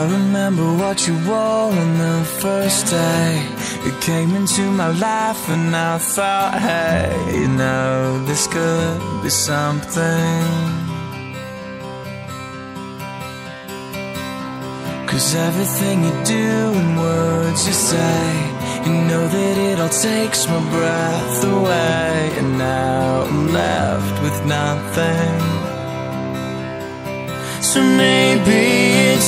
I remember what you wore on the first day. You came into my life and I thought, hey, you know, this could be something. 'Cause everything you do and words you say, you know that it all takes my breath away. And now I'm left with nothing. So maybe it's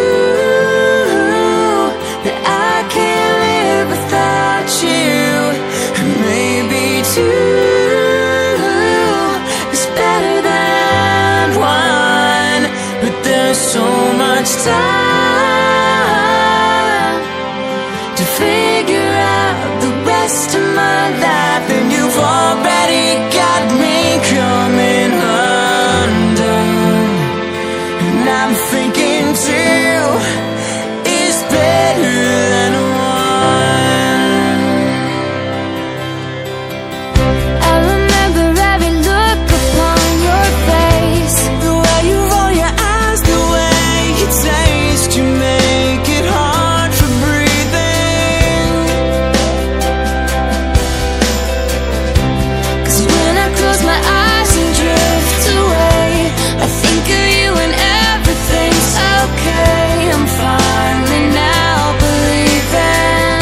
true that I can't live without you. And maybe two is better than one. But there's so much time to figure out the rest of my life, and you've already got me coming undone. And I'm thinking two is better than one. I remember every look upon your face, The way you roll your eyes, the way you taste, you make it hard for breathing. 'cause when I close my eyes and drift away, I think of you and everything's okay. I'm finally now believing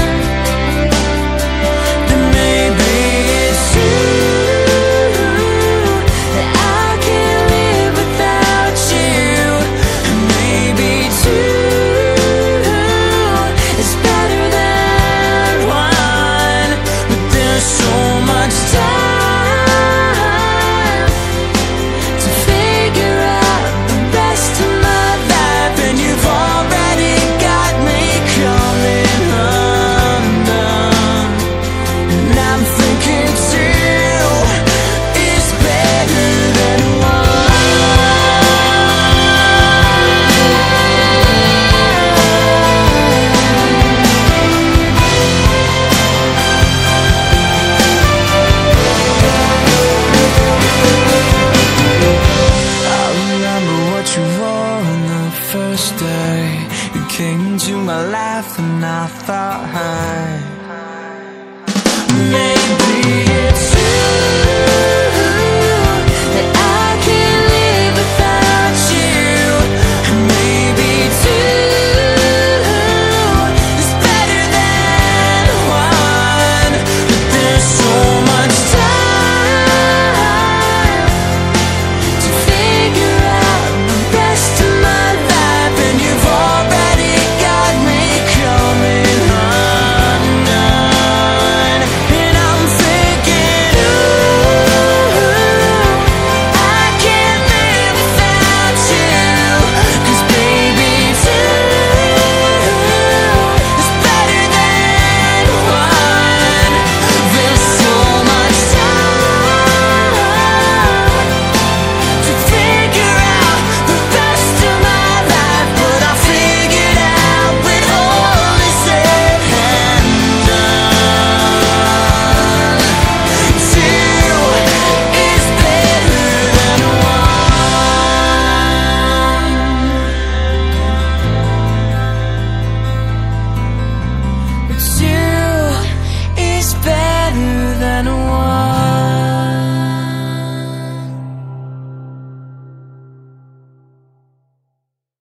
Then maybe it's true that I can't live without you. and maybe two It's better than one. But there's so much time to figure out the rest of my life, and you've already got me coming undone. And I'm thinking two is better than I remember what you wore on the first day. You came into my life and I thought, hey,